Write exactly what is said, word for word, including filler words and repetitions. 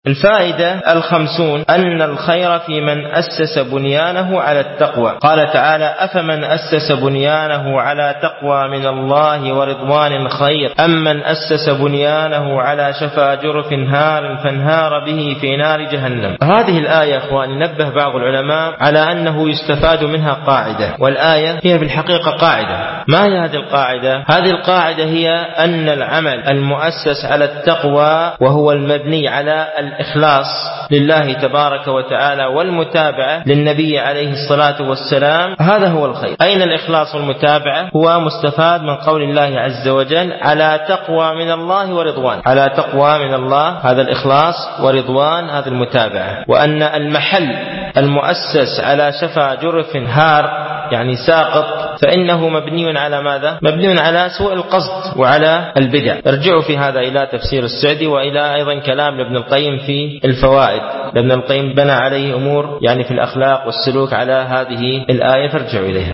الفائدة الخمسون أن الخير في من أسس بنيانه على التقوى. قال تعالى: أفمن أسس بنيانه على تقوى من الله ورضوان خير أم من أسس بنيانه على شفا جرف هار فانهار به في نار جهنم. هذه الآية أخواني نبه بعض العلماء على أنه يستفاد منها قاعدة، والآية هي في الحقيقة قاعدة. ما هي هذه القاعدة؟ هذه القاعدة هي أن العمل المؤسس على التقوى وهو المبني على الإخلاص لله تبارك وتعالى والمتابعة للنبي عليه الصلاة والسلام، هذا هو الخير. أين الإخلاص والمتابعة؟ هو مستفاد من قول الله عز وجل: على تقوى من الله ورضوان. على تقوى من الله هذا الإخلاص، ورضوان هذا المتابعة. وأن المحل المؤسس على شفا جرف هار يعني ساقط فإنه مبني على ماذا؟ مبني على سوء القصد وعلى البدع. ارجعوا في هذا إلى تفسير السعدي وإلى أيضا كلام لابن القيم في الفوائد. ابن القيم بنى عليه أمور يعني في الأخلاق والسلوك على هذه الآية، فارجعوا إليها.